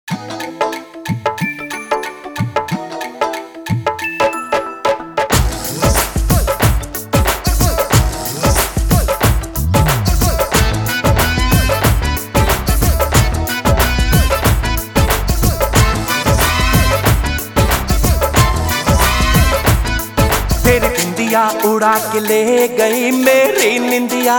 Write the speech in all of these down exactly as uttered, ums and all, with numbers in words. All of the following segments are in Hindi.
तेरी बिंदिया उड़ा के ले गई मेरी निंदिया,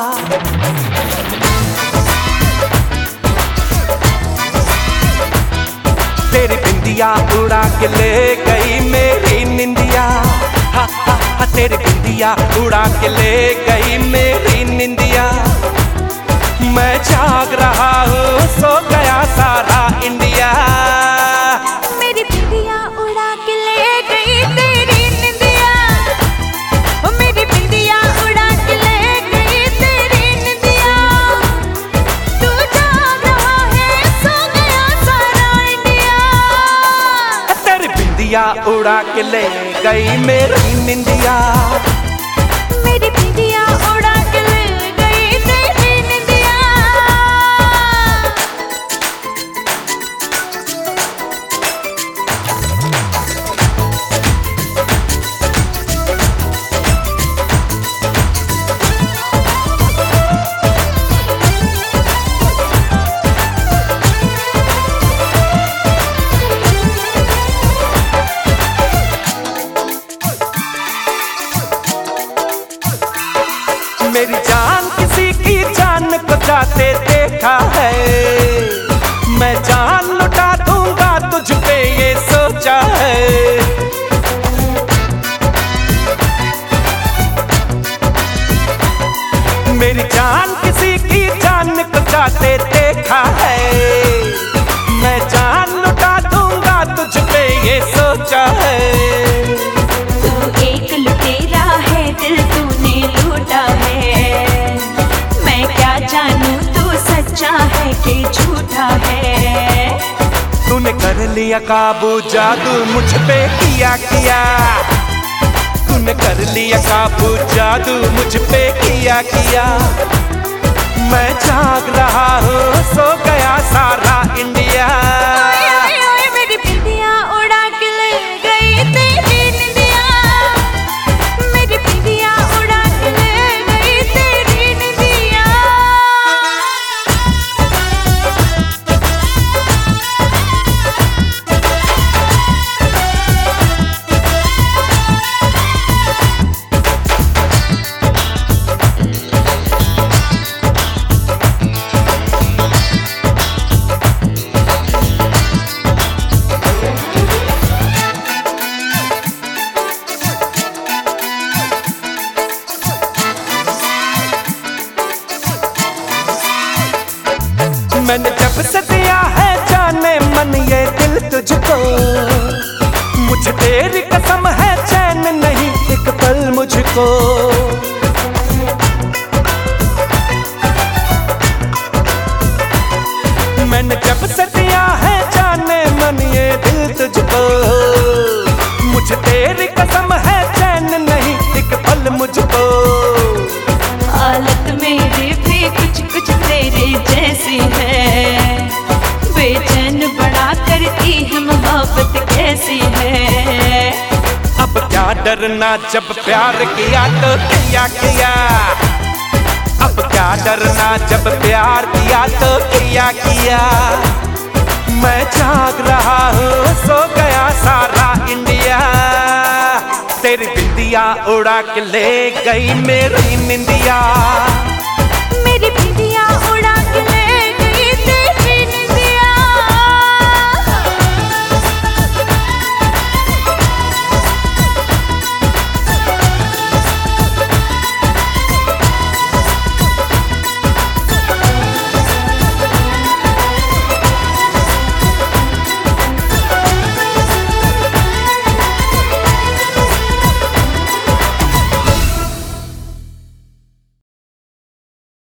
तेरी बिंदिया उड़ा के ले गई मेरी निंदिया। हा हा हा तेरी बिंदिया उड़ा के ले गई मेरी निंदिया। मैं जाग रहा हूँ सो गया सारा इंडिया। मेरी बिंदिया उड़ा के ले गई तेरी निंदिया, ओ मेरी बिंदिया उड़ा के ले गई तेरी निंदिया। तू जाग रहा है सो गया सारा इंडिया। तेरी बिंदिया उड़ा के ले गई मेरी निंदिया। मेरी बिंदिया उड़ा के ले गई तेरी निंदिया। मेरी जान किसी की जान को जाते देखा है, मैं जान लुटा दूंगा तुझ पे ये सोचा है। मेरी जान किसी की जान को जाते देखा है, मैं जान लुटा दूंगा तुझ पे ये सोचा है। तू एक लुटेरा है दिल तूने लूटा है, मैं क्या जानूं तू सच्चा है कि झूठा है। तूने कर लिया काबू जादू मुझ पे किया किया, तूने कर लिया काबू जादू मुझ पे किया किया। मैं जाग रहा हूँ सो गया सारा इंडिया। ओए ओए ओए मेरी बिंदिया उड़ा के ले गई तेरी निंदिया, मेरी बिंदिया उड़ा के ले गई तेरी निंदिया। मैंने जब से दिया है जाने मन ये दिल तुझको, मुझे तेरी कसम है चैन नहीं एक पल मुझको। मैंने जब से दिया है जाने मन ये दिल तुझको, मुझे तेरी कसम है चैन नहीं एक पल मुझको। हालत मेरी भी कुछ कुछ तेरे जैसी है, बेचैन बड़ा करती है मोहब्बत कैसी है। अब क्या डरना जब प्यार किया तो किया किया, अब क्या डरना जब प्यार किया तो किया किया। मैं जाग रहा हूँ सो गया सारा इंडिया। तेरी बिंदिया उड़ा के ले गई मेरी निंदिया।